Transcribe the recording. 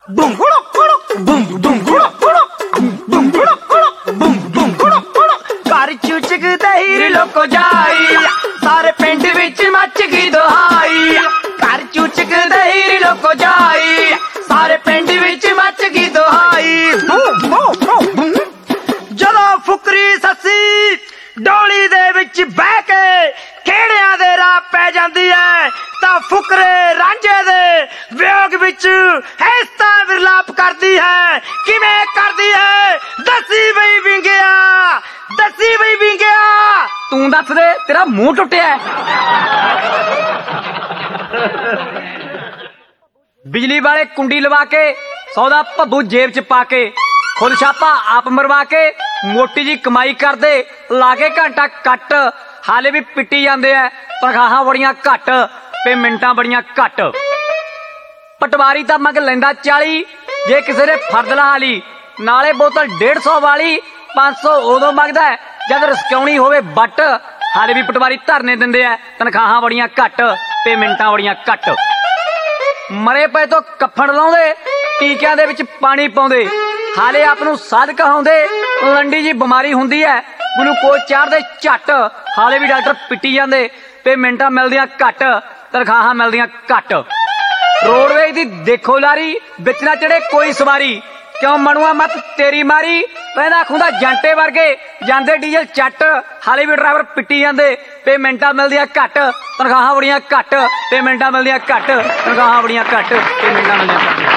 घर चूचक दहीर लोको जाई सारे पिंड विच मच गई दुहाई। घर चूचक दहीर लोको जाई सारे पिंड विच मच गई दुहाई। जदों फुकरी सस्सी डोली दे विच बह के खेड़ियां दे राह पै जांदी है तां फुकरे रांझे दे वियोग विच हैस्ता विरलाप करदी है। किवें करदी है दसी बई विंगिया, दसी बई विंगिया। तू दस दे, तेरा मुंह टुटिया। बिजली वाले कुंडी लवा के सौदा भब्बू जेब च पा के खुद छापा आप मरवा के मोटी जी कमाई करदे लागे घंटा कट। हाले भी पिट्टी जांदे ऐ तनखाहां बड़ियां घट पेमेंटां बड़ियां घट। पटवारी तां मंग लैंदा 40 जे किसी ने फर्द ला ली नाले बोतल 150 वाली 500 उदों मंगदा जद रसकाउणी होवे बट। हाले भी पटवारी धरने दिंदे ऐ तनखाहां बड़ियां घट पेमेंटां बड़ियां घट। मरे पे तो कफन लाउंदे टीकिਆਂ ਦੇ ਵਿੱਚ पानी पाउंदे हाले आप नूं साध कहाउंदे लंडी जी बीमारी हुंदी है ग्लूकोज चाढ़दे झट। हाले भी डॉक्टर पिट्टी जांदे पेमेंटां मिलदियां घट तनखाहां मिलदियां घट। रोडवेज दी देखो लारी विच ना चढ़े कोई सवारी क्यों मनुआ मत तेरी मारी। पैदा खुंदा जांटे वर्गे जांदे डीजल चट। हाले भी ड्राइवर पिट्टी जांदे पेमेंटां मिलदियां घट तनखाहां बड़ियां घट पेमेंटां मिलदियां घट तनखाहां बड़ियां घट पेमेंटां मिलदियां घट।